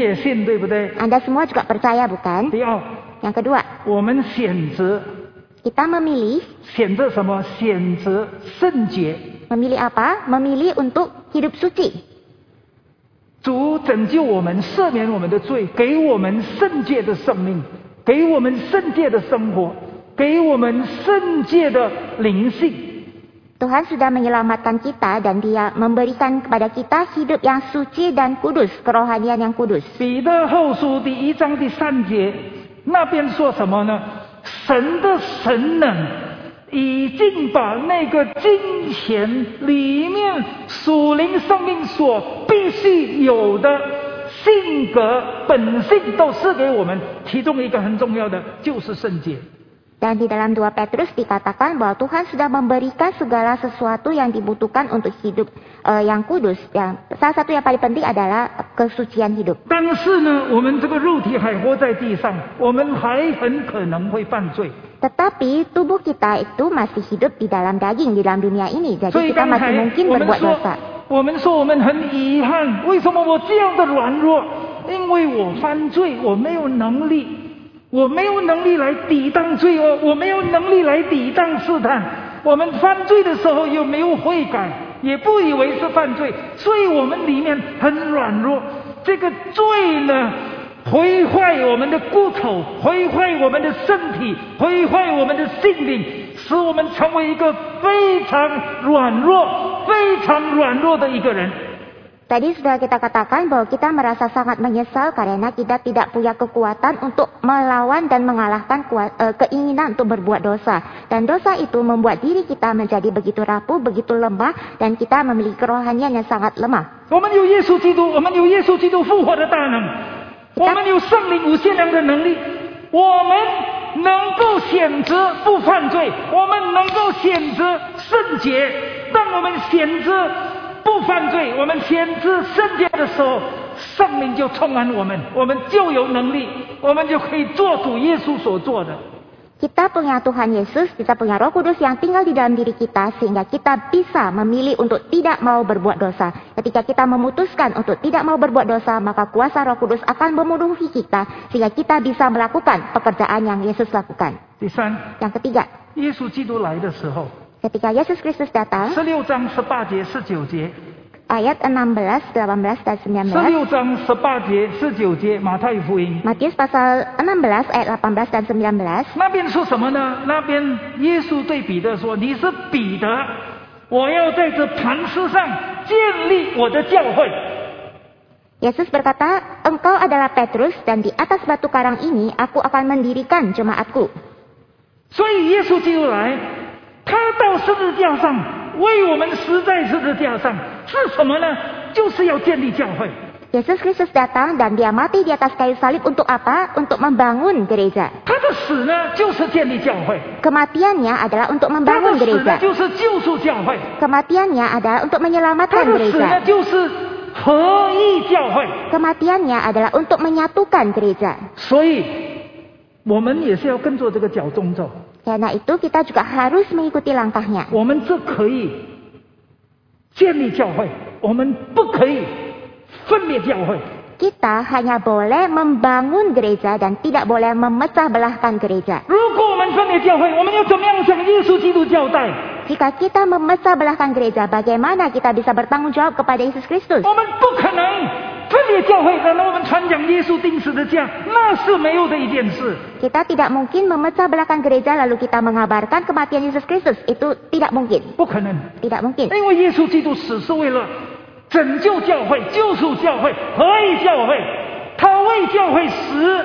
Anda semua juga percaya, bukan? Yang kedua, 我们选择 kita memilih 选择什么？选择圣洁。 memilih apa? Memilih untuk hidup suci. 主拯救我们，赦免我们的罪，给我们圣洁的生命，给我们圣洁的生活，给我们圣洁的灵性。 Tuhan sudah menyelamatkan kita dan Dia memberikan kepada kita hidup yang suci dan kudus, kerohanian yang kudus. 彼得后书第一章第三节那边说什么呢？神的神能已经把那个金钱里面属灵生命所必须有的性格本性都赐给我们，其中一个很重要的就是圣洁。 Dan di dalam dua Petrus dikatakan bahwa Tuhan sudah memberikan segala sesuatu yang dibutuhkan untuk hidup uh, yang kudus. Yang salah satu yang paling penting adalah kesucian hidup. 但是呢，我们这个肉体还活在地上，我们还很可能会犯罪。 Tetapi tubuh kita itu masih hidup di dalam daging, di dalam dunia ini. Jadi 所以 kita 刚 masih 才 mungkin 我们 berbuat 说 dosa. 我们说我们很遗憾，为什么我这样的软弱？因为我犯罪，我没有能力，我没有能力来抵挡罪恶，我没有能力来抵挡试探。我们犯罪的时候又没有悔改，也不以为是犯罪，所以我们里面很软弱。这个罪呢，毁坏我们的骨头，毁坏我们的身体，毁坏我们的心灵，使我们成为一个非常软弱、非常软弱的一个人。 Tadi sudah kita katakan bahwa kita merasa sangat menyesal karena kita tidak punya kekuatan untuk melawan dan mengalahkan kuat, e, keinginan untuk berbuat dosa. Dan dosa itu membuat diri kita menjadi begitu rapuh, begitu lemah, dan kita memiliki kerohanian yang sangat lemah. 我们有耶稣基督，我们有耶稣基督复活的大能，我们有圣灵无限量的能力，我们能够选择不犯罪，我们能够选择圣洁。当我们选择不犯罪，我们选择圣洁的时候，圣灵就充满我们，我们就有能力，我们就可以做主耶稣所做的。 Kita punya Tuhan Yesus, kita punya Roh Kudus yang tinggal di dalam diri kita sehingga kita bisa memilih untuk tidak mau berbuat dosa. Ketika kita memutuskan untuk tidak mau berbuat dosa, maka kuasa Roh Kudus akan memenuhi kita sehingga kita bisa melakukan pekerjaan yang Yesus lakukan. 第三， Yang ketiga, 耶稣基督来的时候， ketika Yesus Kristus datang, 十六章十八节、十九节。 ayat enam belas, delapan belas, dan sembilan 十 belas. 六章十八节、十九节，马太福音。 Matius pasal enam belas, ayat delapan belas dan sembilan belas. 那边说什么呢？那边耶稣对彼得说：“你是彼得，我要在这磐石上建立我的教会。” Yesus berkata, engkau adalah Petrus dan di atas batu karang ini aku akan mendirikan jemaatku. 所以耶稣基督来，他到十字架上为我们死在十字架上，是什么呢？就是要建立教会。 Yesus Kristus datang dan dia mati di atas kayu salib untuk apa? Untuk membangun gereja. 他的死呢，就是建立教会； Kematiannya adalah untuk 他 membangun 的死呢， gereja. 就是救赎教会； Kematiannya adalah untuk 他 menyelamatkan 的死呢， gereja. 就是合一教会。 Kematiannya adalah untuk menyatukan gereja. 所以，我们也是要跟着这个脚踪走。 Karena itu kita juga harus mengikuti langkahnya. 我们这可以建立教会，我们不可以分裂教会。 Kita hanya boleh membangun gereja dan tidak boleh memecah belahkan gereja. 如果我们分裂教会，我们要怎么样向耶稣基督交代？ Jika kita memecah belahkan gereja, bagaimana kita bisa bertanggung jawab kepada Yesus Kristus? 我们不可能分裂教会，然后我们传讲耶稣钉死的架，那是没有的一件事。 Kita tidak mungkin memecah belahkan gereja lalu kita mengabarkan kematian Yesus Kristus. Itu tidak mungkin. 不可能， Tidak mungkin. 因为耶稣基督死是为了拯救教会、救赎教会、合一教会，他为教会死，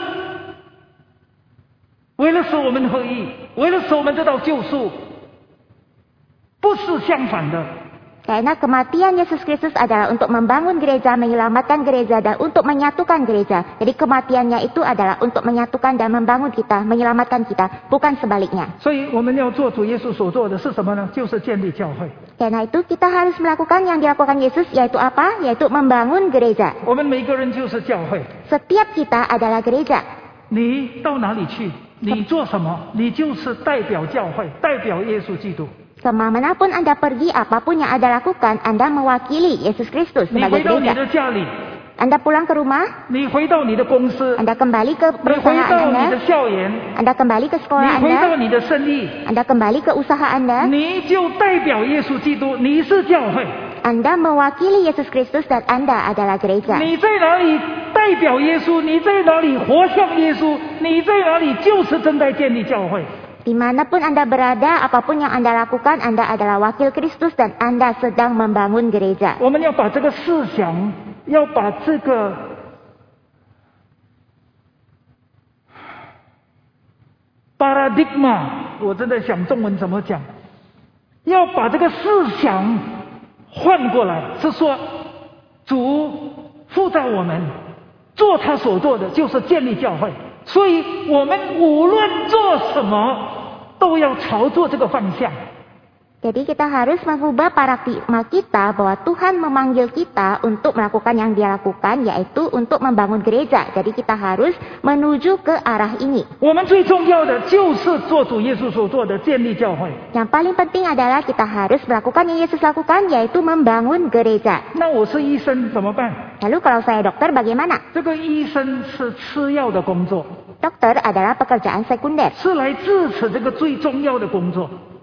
为了使我们合一，为了使我们得到救赎，不是相反的。 Karena kematian Yesus Kristus adalah untuk membangun gereja, menyelamatkan gereja, dan untuk menyatukan gereja. Jadi kematiannya itu adalah untuk menyatukan dan membangun kita, menyelamatkan kita, bukan sebaliknya. 所以我们要做主耶稣所做的是什么呢？就是建立教会。 Karena itu kita harus melakukan yang dilakukan Yesus, yaitu apa? Yaitu membangun gereja. 我们每个人就是教会。 Setiap kita adalah gereja. 你到哪里去，你做什么，你就是代表教会，代表耶稣基督。 Kemanapun Anda pergi, apapun yang Anda lakukan, Anda mewakili Yesus Kristus 你 sebagai 回到你 gereja. 的家里， Anda pulang ke rumah, 你回到你的公司， Anda kembali ke 你回 perusahaan 到你的 Anda, 校园， Anda kembali ke 你 sekolah 回到 Anda, 你的生意， Anda kembali ke usaha Anda, 你就代表耶稣基督，你是教会。 Anda mewakili Yesus Kristus dan Anda adalah gereja. 你在哪里代表耶稣？你在哪里活像耶稣？你在哪里就是正在建立教会。 Dimanapun Anda berada, apapun yang Anda lakukan, Anda adalah wakil Kristus dan Anda sedang membangun gereja. 我们要把这个思想，要把这个paradigma，我正在想中文怎么讲，要把这个思想换过来，是说主呼召我们做他所做的，就是建立教会。所以我们无论做什么，都要朝着这个方向。 Jadi kita harus mengubah paradigma kita bahwa Tuhan memanggil kita untuk melakukan yang Dia lakukan, yaitu untuk membangun gereja. Jadi kita harus menuju ke arah ini. 我们最重要的就是做主耶稣所做的，建立教会。 Yang paling penting adalah kita harus melakukan yang Yesus lakukan, yaitu membangun gereja. 那我是医生怎么办？ Lalu kalau saya dokter bagaimana? 这个医生是吃药的工作， Dokter adalah pekerjaan sekunder 是来支持这个最重要的工作。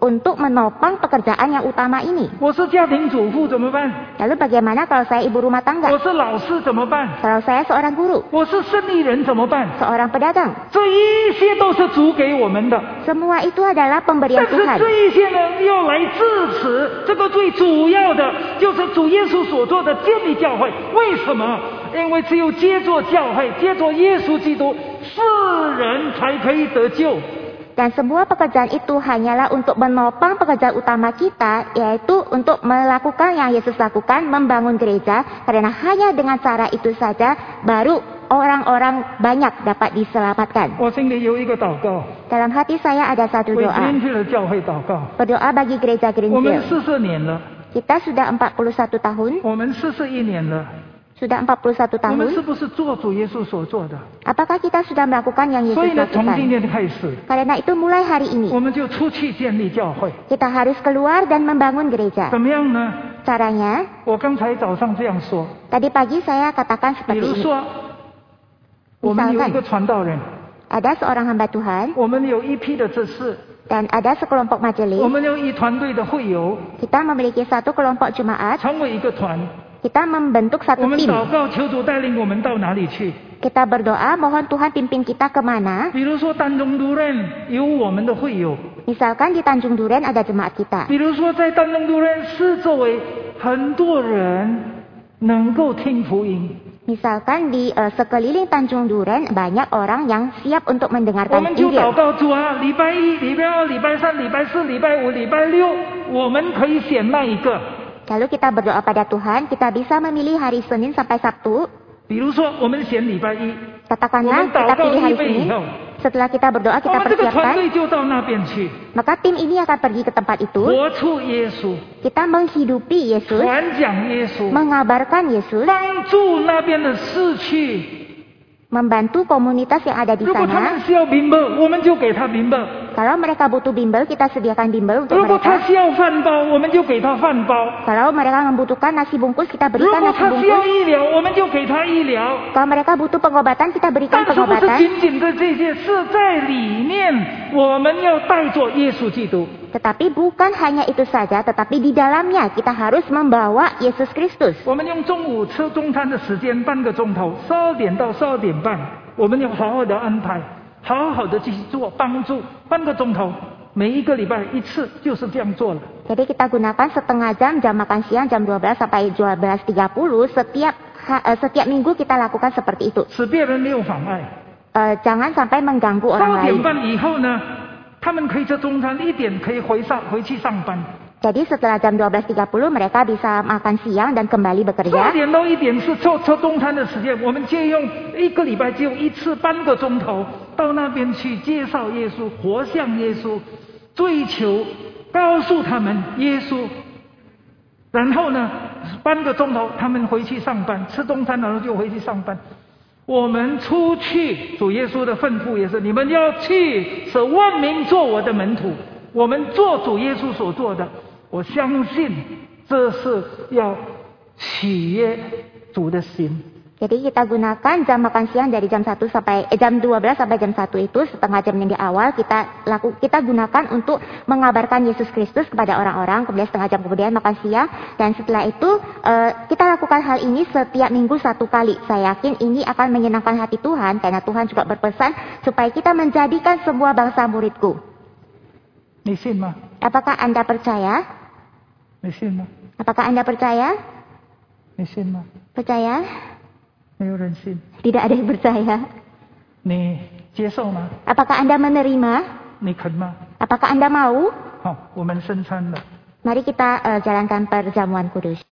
untuk menopang pekerjaan yang utama ini. 我是家庭主妇怎么办？ Lalu bagaimana kalau saya ibu rumah 我 tangga? 是老师怎么办？ Kalau saya seorang guru, 我是生意人怎么办？ seorang pedagang? 这一些都是主给我们的， Semua itu adalah 但 pemberian 是 Tuhan. 这一些呢，要来支持这个最主要的，就是主耶稣所做的建立教会。为什么？因为只有接着教会，接着耶稣基督，世人才可以得救。 Dan semua pekerjaan itu hanyalah untuk menopang pekerjaan utama kita, yaitu untuk melakukan yang Yesus lakukan, membangun gereja. Karena hanya dengan cara itu saja, baru orang-orang banyak dapat diselamatkan. 我心里有一个祷告， Dalam hati saya ada satu 为 doa. 天去的教会祷告。 Berdoa bagi gereja 我们 Greenfield. 四十年了， Kita sudah empat puluh satu tahun, 我们四十一年了， sudah empat puluh satu 我们 tahun. 是不是做主耶稣所做的？ Apakah kita sudah melakukan yang 所以 Yesus 呢，从今 lakukan? 天开始， Karena itu mulai hari 我 ini, 们就出去建立教会。 kita harus keluar dan membangun gereja. 怎么样呢？ Caranya, 我刚才早上这样说， tadi pagi saya katakan 比 seperti 如 ini. 说，我们有一个传道人， Ada seorang hamba Tuhan 我们有一批的执事， dan ada sekelompok 我 majelis. 们有一团队的会友， Kita memiliki satu kelompok jemaat. 成为一个团。 Kita membentuk 我 satu 们 tim. 祷告，求主带领我们到哪里去？ Kita berdoa, mohon Tuhan pimpin kita kemana. 比如说丹中都任有我们的会友， Misalkan di Tanjung Duren ada jemaat kita. 比如说在丹中都任是周围很多人能够听福音。 Misalkan di eh, sekeliling Tanjung Duren banyak orang yang siap untuk 我 mendengarkan 们就祷 Injil. 告主啊，礼拜一、礼拜二、礼拜三、礼拜四、礼拜五、礼拜六，我们可以选那一个。 Lalu kita berdoa pada Tuhan, kita bisa memilih hari Senin sampai Sabtu. 比如说，我们选礼拜一， Katakanlah kita pilih hari Senin. Setelah kita berdoa, 我 kita 们这个团 persiapkan. 队就到那边去， Maka tim ini akan pergi ke tempat itu. 活出耶稣， Kita menghidupi Yesus, 传讲耶稣， mengabarkan Yesus, 帮助那边的市区。 membantu komunitas yang ada di 如果他 sana. 们需要明白，我们就给他明白； Kalau mereka butuh bimbel, kita sediakan bimbel untuk 如果他 mereka. 需要饭包，我们就给他饭包； Kalau mereka membutuhkan nasi bungkus, kita 如 berikan 果 nasi 他需要 bungkus. 医疗，我们就给他医疗。 Kalau mereka butuh pengobatan, kita 但 berikan 是不是 pengobatan. 仅仅的这些，是在里面我们要带着耶稣基督。 Tetapi bukan hanya itu saja, tetapi di dalamnya kita harus membawa Yesus Kristus. 我们用中午吃中餐的时间半个钟头，十二点到十二点半，我们要好好的安排，好好的去做帮助，半个钟头，每一个礼拜一次，就是这样做了。 Jadi kita gunakan setengah jam, jam makan siang jam dua belas sampai dua belas tiga puluh. Setiap ha- eh, setiap minggu kita lakukan seperti itu. 使别人没有妨碍。 Eh, jangan sampai mengganggu 十 orang 二点 lain. 半以后呢，他们可以吃中餐，一点可以回上回去上班。 Jadi setelah jam dua belas tiga puluh mereka bisa makan siang dan kembali 十二 bekerja. 点到一点是做吃中餐的时间，我们借用一个礼拜只有一次半个钟头到那边去介绍耶稣，活像耶稣，追求告诉他们耶稣。然后呢，半个钟头他们回去上班，吃中餐然后就回去上班。我们出去，主耶稣的吩咐也是：你们要去，使万民做我的门徒。我们做主耶稣所做的，我相信这是要喜悦主的心。 Jadi kita gunakan jam makan siang dari jam satu sampai eh, jam dua belas sampai jam satu itu setengah jam yang di awal kita laku kita gunakan untuk mengabarkan Yesus Kristus kepada orang-orang. Kemudian setengah jam kemudian makan siang dan setelah itu eh, kita lakukan hal ini setiap minggu satu kali. Saya yakin ini akan menyenangkan hati Tuhan karena Tuhan juga berpesan supaya kita menjadikan semua bangsa muridku. 你信吗？ Apakah Anda percaya? 你信吗？ Apakah Anda percaya? 你信吗？ Percaya? 没有人信。 Tidak ada yang percaya. 你接受吗？ Apakah Anda menerima? 你肯吗？ Apakah Anda mau? 好，我们升餐了。 Mari kita eh, jalankan perjamuan kudus.